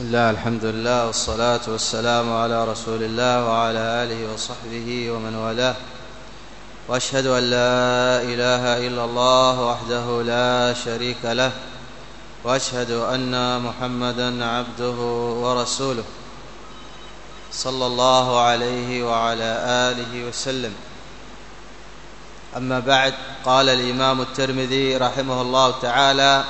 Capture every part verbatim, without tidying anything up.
بسم الله، الحمد لله، والصلاة والسلام على رسول الله وعلى آله وصحبه ومن والاه، وأشهد أن لا إله إلا الله وحده لا شريك له، وأشهد أن محمدًا عبده ورسوله صلى الله عليه وعلى آله وسلم. أما بعد، قال الإمام الترمذي رحمه الله تعالى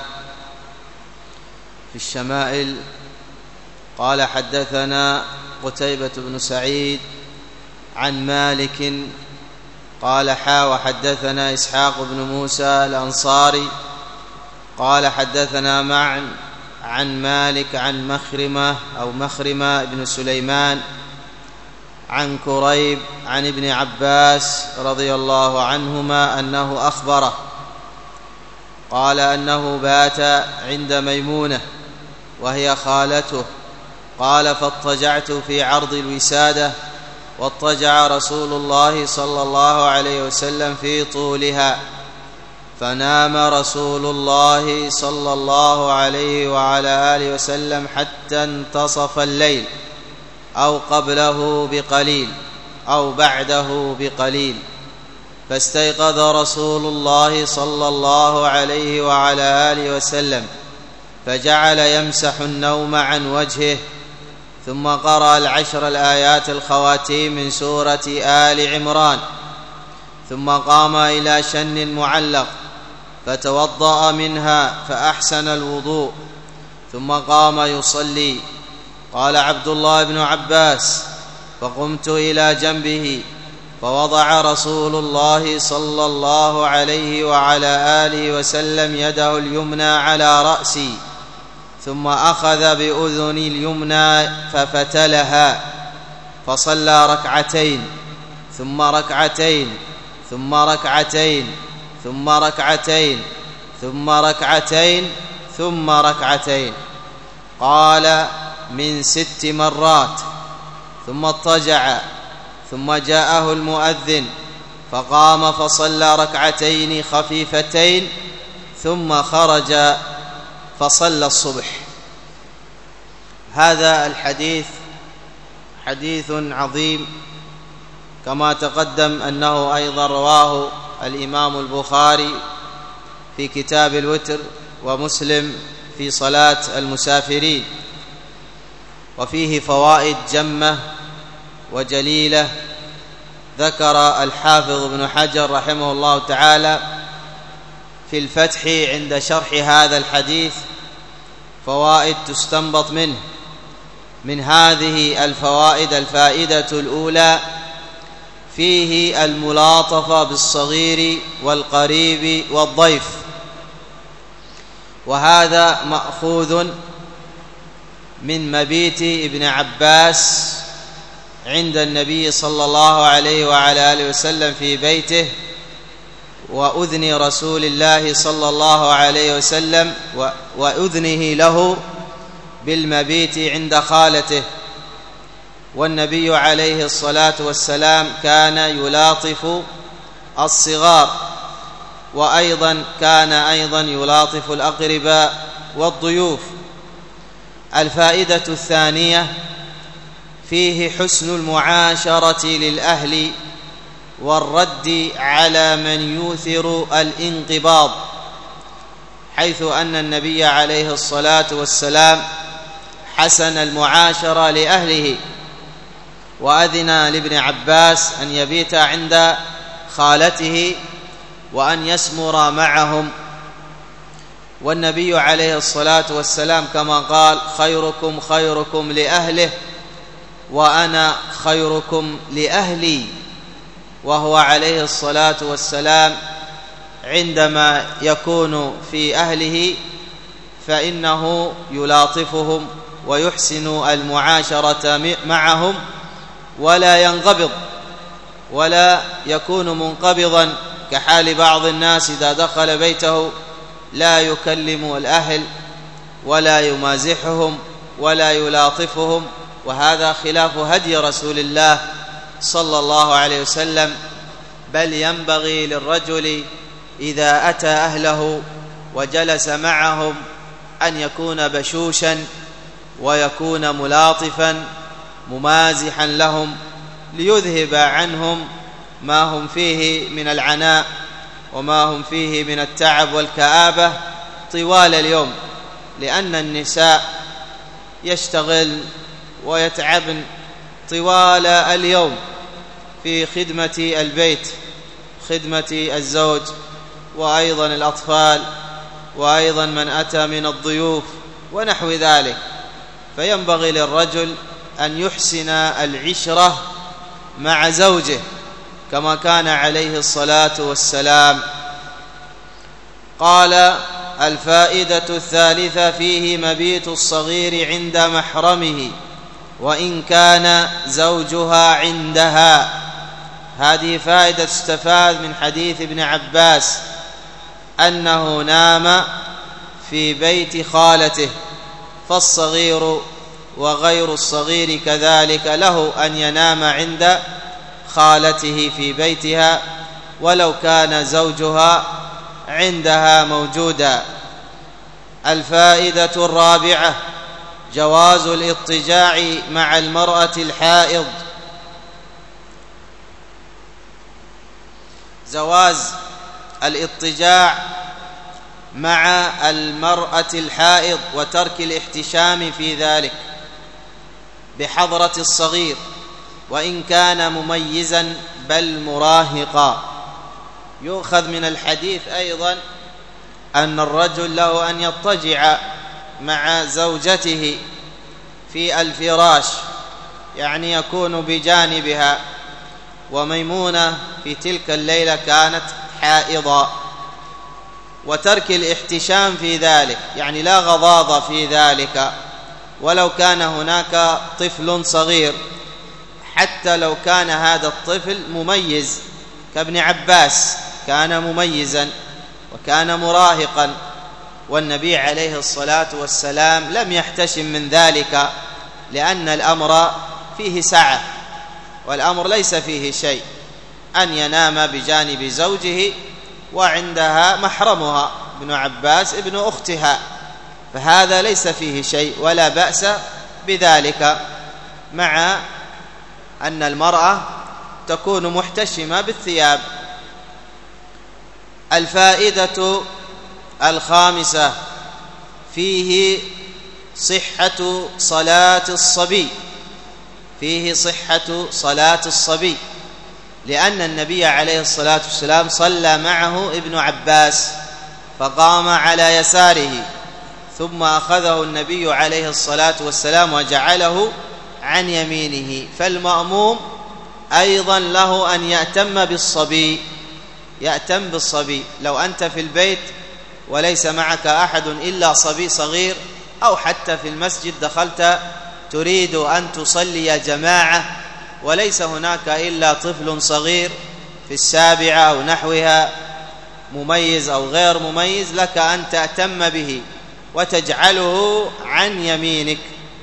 في الشمائل: قال حدثنا قتيبة بن سعيد عن مالك قال حا وحدثنا إسحاق بن موسى الأنصاري قال حدثنا معا عن مالك عن مخرمة أو مخرمة بن سليمان عن كريب عن ابن عباس رضي الله عنهما أنه أخبره قال أنه بات عند ميمونة وهي خالته، قال: فاضطجعت في عرض الوسادة، واضطجع رسول الله صلى الله عليه وسلم في طولها، فنام رسول الله صلى الله عليه وعلى آله وسلم حتى انتصف الليل أو قبله بقليل أو بعده بقليل، فاستيقظ رسول الله صلى الله عليه وعلى آله وسلم فجعل يمسح النوم عن وجهه، ثم قرأ العشر الآيات الخواتيم من سورة آل عمران، ثم قام إلى شن معلق فتوضأ منها فأحسن الوضوء، ثم قام يصلي. قال عبد الله بن عباس: فقمت إلى جنبه فوضع رسول الله صلى الله عليه وعلى آله وسلم يده اليمنى على رأسي، ثم أخذ بأذني اليمنى ففتلها، فصلى ركعتين ثم ركعتين ثم ركعتين ثم ركعتين ثم ركعتين ثم ركعتين، قال: من ست مرات. ثم اضطجع، ثم جاءه المؤذن فقام فصلى ركعتين خفيفتين، ثم خرج فصلى الصبح. هذا الحديث حديث عظيم، كما تقدم أنه أيضا رواه الإمام البخاري في كتاب الوتر، ومسلم في صلاة المسافرين، وفيه فوائد جمة وجليلة. ذكر الحافظ ابن حجر رحمه الله تعالى في الفتح عند شرح هذا الحديث فوائد تستنبط منه. من هذه الفوائد: الفائدة الأولى: فيه الملاطفة بالصغير والقريب والضيف، وهذا مأخوذ من مبيت ابن عباس عند النبي صلى الله عليه وعلى آله وسلم في بيته، وأذن رسول الله صلى الله عليه وسلم وأذنه له بالمبيت عند خالته. والنبي عليه الصلاة والسلام كان يلاطف الصغار، وأيضا كان أيضا يلاطف الأقرباء والضيوف. الفائدة الثانية: فيه حسن المعاشرة للأهل والرد على من يوثر الانقباض، حيث أن النبي عليه الصلاة والسلام حسن المعاشرة لأهله، وأذن لابن عباس أن يبيت عند خالته وأن يسمر معهم. والنبي عليه الصلاة والسلام كما قال: خيركم خيركم لأهله وأنا خيركم لأهلي. وهو عليه الصلاة والسلام عندما يكون في أهله فإنه يلاطفهم ويحسن المعاشرة معهم، ولا ينقبض ولا يكون منقبضا كحال بعض الناس إذا دخل بيته لا يكلم الأهل ولا يمازحهم ولا يلاطفهم، وهذا خلاف هدي رسول الله صلى الله عليه وسلم. بل ينبغي للرجل إذا أتى أهله وجلس معهم أن يكون بشوشا ويكون ملاطفا ممازحا لهم ليذهب عنهم ما هم فيه من العناء وما هم فيه من التعب والكآبة طوال اليوم، لأن النساء يشتغل ويتعبن طوال اليوم في خدمة البيت، خدمة الزوج وأيضا الأطفال وأيضا من أتى من الضيوف ونحو ذلك، فينبغي للرجل أن يحسن العشرة مع زوجه كما كان عليه الصلاة والسلام. قال: الفائدة الثالثة فيه مبيت الصغير عند محرمه وإن كان زوجها عندها. هذه فائدة تستفاد من حديث ابن عباس أنه نام في بيت خالته، فالصغير وغير الصغير كذلك له أن ينام عند خالته في بيتها ولو كان زوجها عندها موجودا. الفائدة الرابعة جواز الاضطجاع مع المرأة الحائض. جواز الاضطجاع مع المرأة الحائض وترك الاحتشام في ذلك بحضرة الصغير وإن كان مميزا بل مراهقا. يؤخذ من الحديث أيضا أن الرجل له أن يضطجع مع زوجته في الفراش، يعني يكون بجانبها، وميمونة في تلك الليلة كانت حائضا، وترك الاحتشام في ذلك، يعني لا غضاضة في ذلك ولو كان هناك طفل صغير، حتى لو كان هذا الطفل مميز كابن عباس، كان مميزا وكان مراهقا، والنبي عليه الصلاة والسلام لم يحتشم من ذلك، لأن الأمر فيه سعة والأمر ليس فيه شيء، أن ينام بجانب زوجه وعندها محرمها ابن عباس ابن أختها، فهذا ليس فيه شيء ولا بأس بذلك، مع أن المرأة تكون محتشمة بالثياب. الفائدة الخامسة فيه صحة صلاة الصبي، فيه صحة صلاة الصبي، لأن النبي عليه الصلاة والسلام صلى معه ابن عباس فقام على يساره، ثم أخذه النبي عليه الصلاة والسلام وجعله عن يمينه، فالمأموم أيضا له أن يأتم بالصبي، يأتم بالصبي. لو أنت في البيت وليس معك أحد إلا صبي صغير، أو حتى في المسجد دخلت تريد أن تصلي جماعة وليس هناك إلا طفل صغير في السابعة أو نحوها مميز أو غير مميز، لك أن تأتم به وتجعله عن يمينك.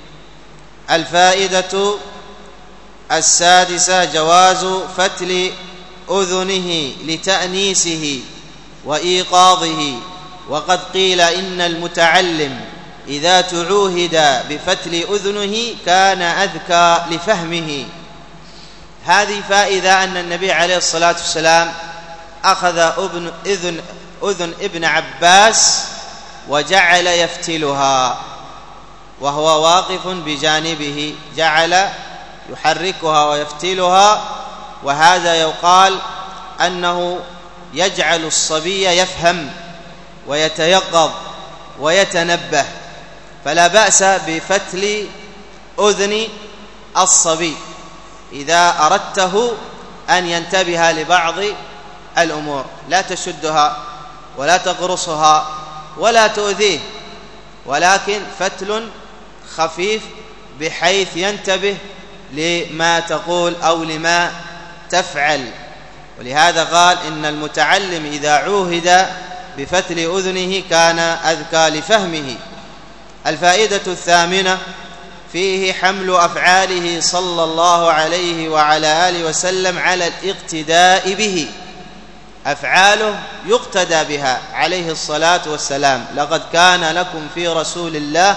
الفائدة السادسة جواز فتل أذنه لتأنيسه وإيقاظه، وقد قيل إن المتعلم إذا تعوهد بفتل أذنه كان أذكى لفهمه. هذه فائدة أن النبي عليه الصلاة والسلام أخذ ابن إذن, أذن ابن عباس وجعل يفتلها وهو واقف بجانبه، جعل يحركها ويفتلها، وهذا يقال أنه يجعل الصبي يفهم ويتيقظ ويتنبه، فلا بأس بفتل أذن الصبي إذا أردته أن ينتبه لبعض الأمور، لا تشدها ولا تقرصها ولا تؤذيه، ولكن فتل خفيف بحيث ينتبه لما تقول أو لما تفعل. ولهذا قال إن المتعلم إذا عوهد بفتل أذنه كان أذكى لفهمه. الفائدة الثامنة فيه حمل أفعاله صلى الله عليه وعلى آله وسلم على الاقتداء به، أفعاله يقتدى بها عليه الصلاة والسلام. لقد كان لكم في رسول الله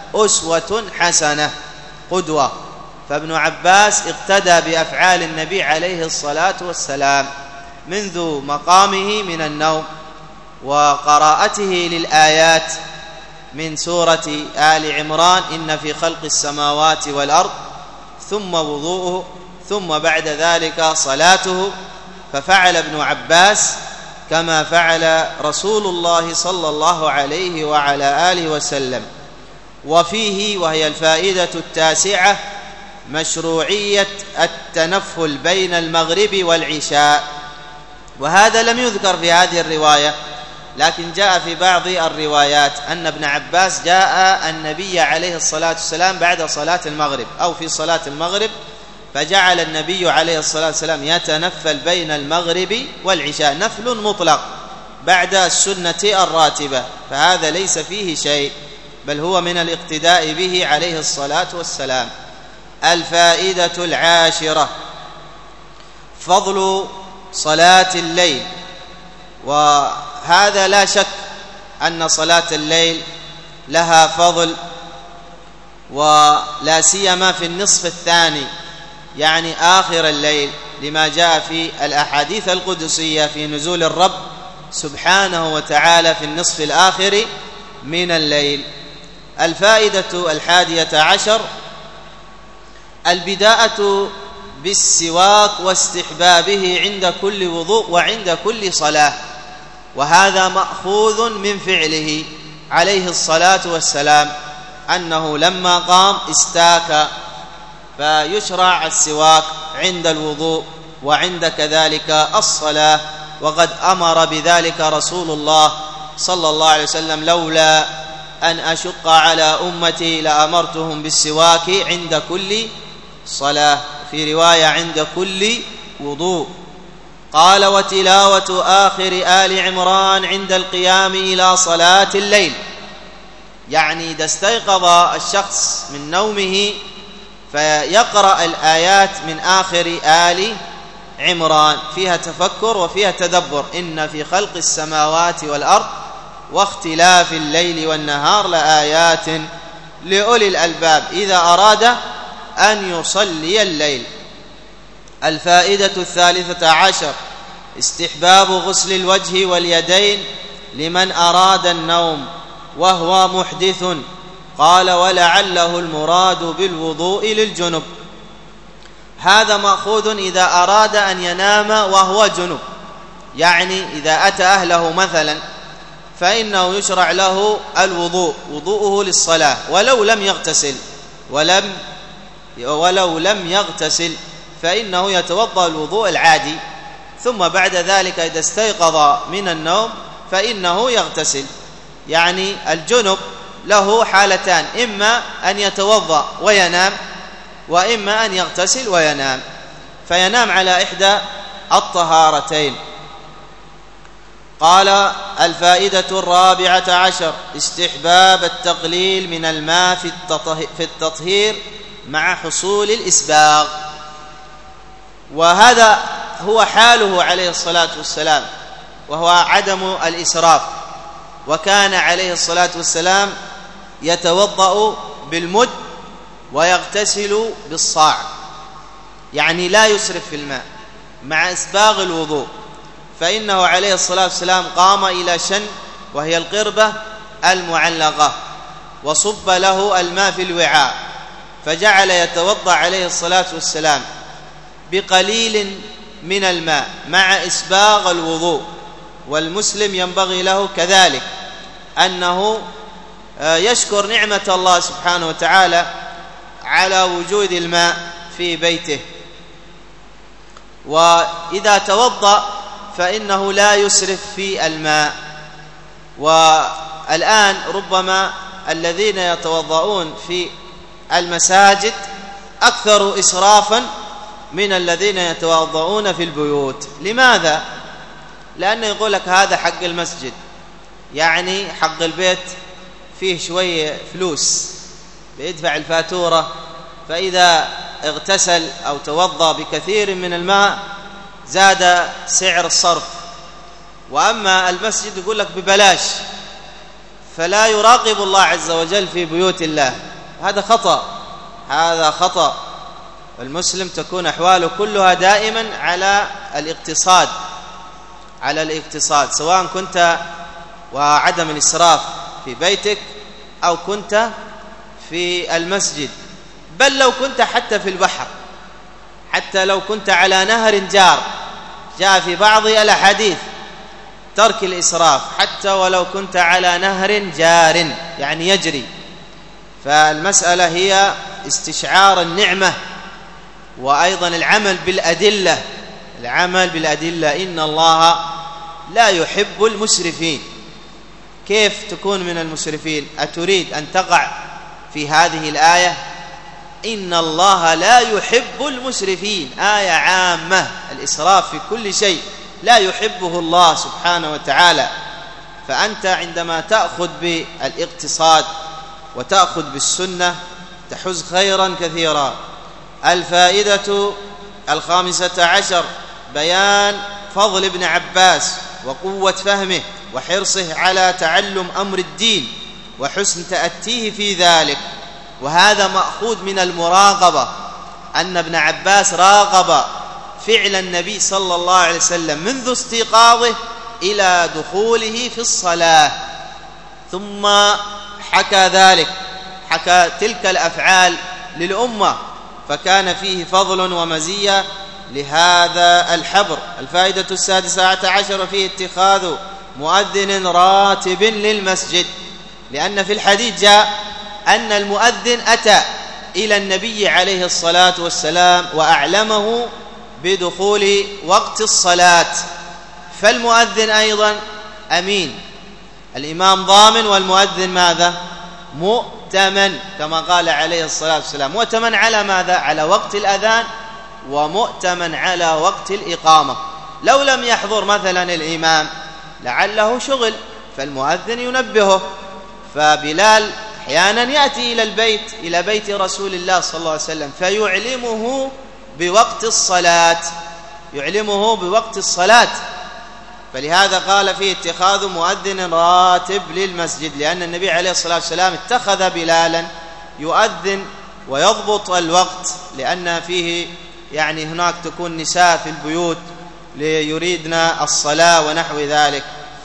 أسوة حسنة، قدوة. فابن عباس اقتدى بأفعال النبي عليه الصلاة والسلام منذ مقامه من النوم وقراءته للآيات من سورة آل عمران إن في خلق السماوات والأرض، ثم وضوءه، ثم بعد ذلك صلاته. ففعل ابن عباس كما فعل رسول الله صلى الله عليه وعلى آله وسلم. وفيه، وهي الفائدة التاسعة، مشروعية التنفل بين المغرب والعشاء. وهذا لم يذكر في هذه الرواية، لكن جاء في بعض الروايات أن ابن عباس جاء النبي عليه الصلاة والسلام بعد صلاة المغرب أو في صلاة المغرب، فجعل النبي عليه الصلاة والسلام يتنفل بين المغرب والعشاء، نفل مطلق بعد السنة الراتبة، فهذا ليس فيه شيء، بل هو من الاقتداء به عليه الصلاة والسلام. الفائدة العاشرة، فضل صلاة الليل. وهذا لا شك أن صلاة الليل لها فضل، ولا سيما في النصف الثاني، يعني آخر الليل، لما جاء في الأحاديث القدسية في نزول الرب سبحانه وتعالى في النصف الآخر من الليل. الفائدة الحادية عشر، البداءة بالسواك واستحبابه عند كل وضوء وعند كل صلاة، وهذا مأخوذ من فعله عليه الصلاة والسلام، أنه لما قام استاك، فيشرع السواك عند الوضوء وعند كذلك الصلاة. وقد أمر بذلك رسول الله صلى الله عليه وسلم: لولا أن أشق على أمتي لأمرتهم بالسواك عند كل صلاة، في رواية عند كل وضوء. قال: وتلاوة آخر آل عمران عند القيام إلى صلاة الليل، يعني إذا استيقظ الشخص من نومه فيقرأ الآيات من آخر آل عمران، فيها تفكر وفيها تدبر: إن في خلق السماوات والأرض واختلاف الليل والنهار لآيات لأولي الألباب إذا أراد أن يصلي الليل. الفائدة الثالثة عشر، استحباب غسل الوجه واليدين لمن أراد النوم وهو محدث. قال: ولعله المراد بالوضوء للجنب. هذا مأخوذ إذا أراد أن ينام وهو جنب، يعني إذا أتى أهله مثلا فإنه يشرع له الوضوء، وضوءه للصلاة، ولو لم يغتسل ولم ولو لم يغتسل فإنه يتوضأ الوضوء العادي، ثم بعد ذلك إذا استيقظ من النوم فإنه يغتسل. يعني الجنب له حالتان: إما أن يتوضأ وينام، وإما أن يغتسل وينام، فينام على إحدى الطهارتين. قال: الفائدة الرابعة عشر، استحباب التقليل من الماء في التطهير مع حصول الإسباغ. وهذا هو حاله عليه الصلاة والسلام، وهو عدم الإسراف. وكان عليه الصلاة والسلام يتوضأ بالمد ويغتسل بالصاع، يعني لا يسرف في الماء مع إسباغ الوضوء. فإنه عليه الصلاة والسلام قام إلى شن، وهي القربة المعلقة، وصب له الماء في الوعاء، فجعل يتوضأ عليه الصلاة والسلام بقليل من الماء مع إسباغ الوضوء. والمسلم ينبغي له كذلك أنه يشكر نعمة الله سبحانه وتعالى على وجود الماء في بيته، وإذا توضأ فإنه لا يسرف في الماء. والآن ربما الذين يتوضؤون في المساجد أكثر إسرافا من الذين يتوضؤون في البيوت. لماذا؟ لأنه يقول لك هذا حق المسجد، يعني حق البيت فيه شوية فلوس، بيدفع الفاتورة، فإذا اغتسل أو توضأ بكثير من الماء زاد سعر الصرف. وأما المسجد يقول لك ببلاش، فلا يراقب الله عز وجل في بيوت الله. هذا خطأ، هذا خطأ. المسلم تكون أحواله كلها دائما على الاقتصاد، على الاقتصاد، سواء كنت وعدم الإسراف في بيتك أو كنت في المسجد، بل لو كنت حتى في البحر، حتى لو كنت على نهر جار. جاء في بعض الأحاديث ترك الإسراف حتى ولو كنت على نهر جار، يعني يجري. فالمسألة هي استشعار النعمة، وأيضا العمل بالأدلة، العمل بالأدلة. إن الله لا يحب المسرفين. كيف تكون من المسرفين؟ أتريد أن تقع في هذه الآية؟ إن الله لا يحب المسرفين، آية عامة، الإسراف في كل شيء لا يحبه الله سبحانه وتعالى. فأنت عندما تأخذ بالاقتصاد وتأخذ بالسنة تحز خيرا كثيرا. الفائدة الخامسة عشر بيان فضل ابن عباس وقوة فهمه وحرصه على تعلم أمر الدين وحسن تأتيه في ذلك. وهذا مأخوذ من المراقبة، أن ابن عباس راقب فعل النبي صلى الله عليه وسلم منذ استيقاظه إلى دخوله في الصلاة، ثم حكى ذلك، حكى تلك الأفعال للأمة، فكان فيه فضل ومزية لهذا الحبر. الفائدة السادسة عشر فيه اتخاذ مؤذن راتب للمسجد، لأن في الحديث جاء أن المؤذن أتى إلى النبي عليه الصلاة والسلام وأعلمه بدخول وقت الصلاة. فالمؤذن أيضا أمين، الإمام ضامن والمؤذن ماذا؟ مؤتمن، كما قال عليه الصلاة والسلام. مؤتمن على ماذا؟ على وقت الأذان، ومؤتمن على وقت الإقامة. لو لم يحضر مثلا الإمام لعله شغل، فالمؤذن ينبهه. فبلال أحيانا يأتي إلى البيت، إلى بيت رسول الله صلى الله عليه وسلم، فيعلمه بوقت الصلاة، يعلمه بوقت الصلاة. فلهذا قال فيه اتخاذ مؤذن راتب للمسجد، لأن النبي عليه الصلاة والسلام اتخذ بلالا يؤذن ويضبط الوقت، لأن فيه يعني هناك تكون نساء في البيوت ليريدن الصلاة ونحو ذلك،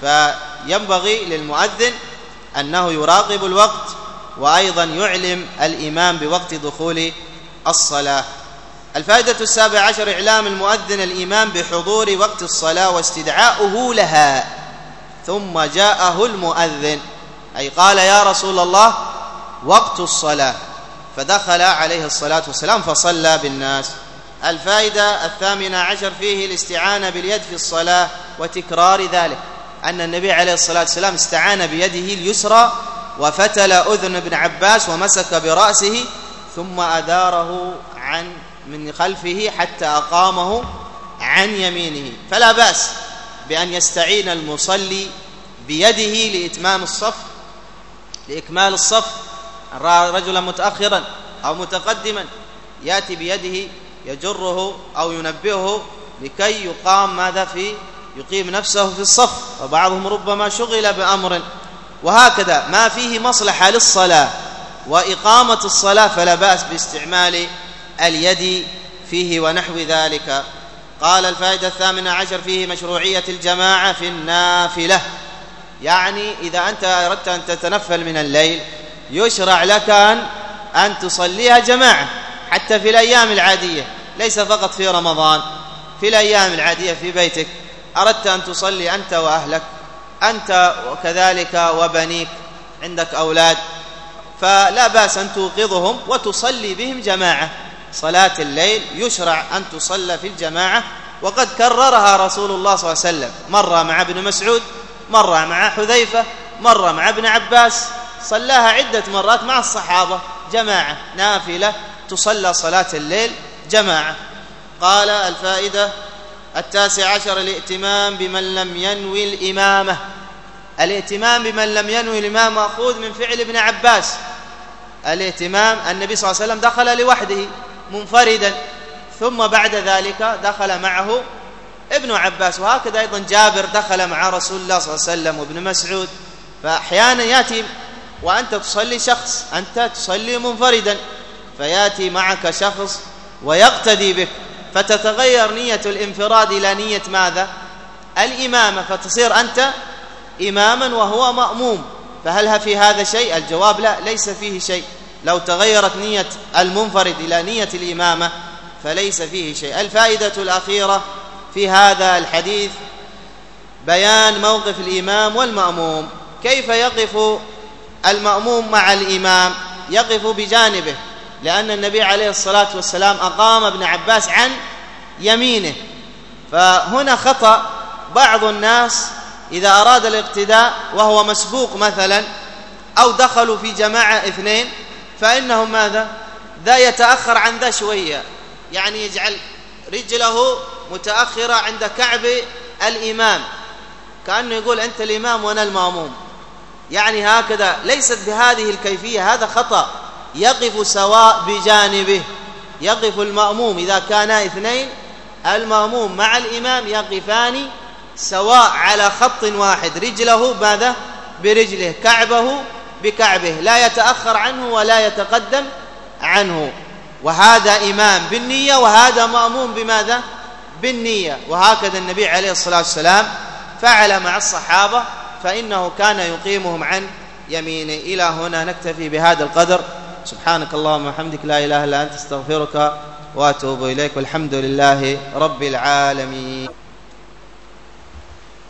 فينبغي للمؤذن أنه يراقب الوقت، وأيضا يعلم الإمام بوقت دخول الصلاة. الفائدة السابعة عشر إعلام المؤذن الإمام بحضور وقت الصلاة واستدعاؤه لها. ثم جاءه المؤذن، أي قال يا رسول الله وقت الصلاة، فدخل عليه الصلاة والسلام فصلى بالناس. الفائدة الثامنة عشر فيه الاستعانة باليد في الصلاة وتكرار ذلك، أن النبي عليه الصلاة والسلام استعان بيده اليسرى وفتل أذن ابن عباس ومسك برأسه ثم أداره عن من خلفه حتى أقامه عن يمينه. فلا بأس بأن يستعين المصلي بيده لإتمام الصف، لإكمال الصف. رجلا متأخرا أو متقدما يأتي بيده يجره أو ينبهه لكي يقام ماذا في يقيم نفسه في الصف، وبعضهم ربما شغل بأمر. وهكذا ما فيه مصلحة للصلاة وإقامة الصلاة فلا بأس باستعمال اليد فيه ونحو ذلك. قال الفائدة الثامنة عشر فيه مشروعية الجماعة في النافلة، يعني إذا أنت أردت أن تتنفل من الليل يشرع لك أن, أن تصليها جماعة حتى في الأيام العادية، ليس فقط في رمضان، في الأيام العادية في بيتك أردت أن تصلي أنت وأهلك، أنت وكذلك وبنيك، عندك أولاد، فلا بأس أن توقظهم وتصلي بهم جماعة. صلاة الليل يشرع أن تصلى في الجماعة، وقد كررها رسول الله صلى الله عليه وسلم، مرة مع ابن مسعود، مرة مع حذيفة، مرة مع ابن عباس، صلاها عدة مرات مع الصحابة جماعة نافلة، تصلى صلاة الليل جماعة. قال الفائدة التاسع عشر الائتمام بمن لم ينوي الإمامة. الائتمام بمن لم ينوي الإمامة مأخوذ من فعل ابن عباس. الائتمام النبي صلى الله عليه وسلم دخل لوحده منفردا، ثم بعد ذلك دخل معه ابن عباس، وهكذا أيضا جابر دخل مع رسول الله صلى الله عليه وسلم وابن مسعود. فأحيانا يأتي وأنت تصلي شخص، أنت تصلي منفردا، فيأتي معك شخص ويقتدي بك، فتتغير نية الانفراد إلى نية ماذا؟ الإمامة، فتصير أنت إماما وهو مأموم. فهل في هذا شيء؟ الجواب لا، ليس فيه شيء. لو تغيرت نية المنفرد إلى نية الإمامة فليس فيه شيء. الفائدة الأخيرة في هذا الحديث بيان موقف الإمام والمأموم. كيف يقف المأموم مع الإمام؟ يقف بجانبه، لأن النبي عليه الصلاة والسلام أقام ابن عباس عن يمينه. فهنا خطأ بعض الناس إذا أراد الاقتداء وهو مسبوق مثلا، أو دخلوا في جماعة اثنين، فإنهم ماذا؟ ذا يتأخر عن ذا شوية، يعني يجعل رجله متأخرة عند كعب الإمام، كأنه يقول أنت الإمام وأنا المأموم، يعني هكذا. ليست بهذه الكيفية، هذا خطأ. يقف سواء بجانبه، يقف المأموم إذا كانا اثنين، المأموم مع الإمام يقفان سواء على خط واحد، رجله ماذا؟ برجله، كعبه بكعبه، لا يتأخر عنه ولا يتقدم عنه. وهذا إمام بالنية وهذا مأموم بماذا؟ بالنية. وهكذا النبي عليه الصلاة والسلام فعل مع الصحابة، فإنه كان يقيمهم عن يمينه. إلى هنا نكتفي بهذا القدر. سبحانك اللهم وبحمدك، لا إله إلا أنت، استغفرك وأتوب إليك، والحمد لله رب العالمين.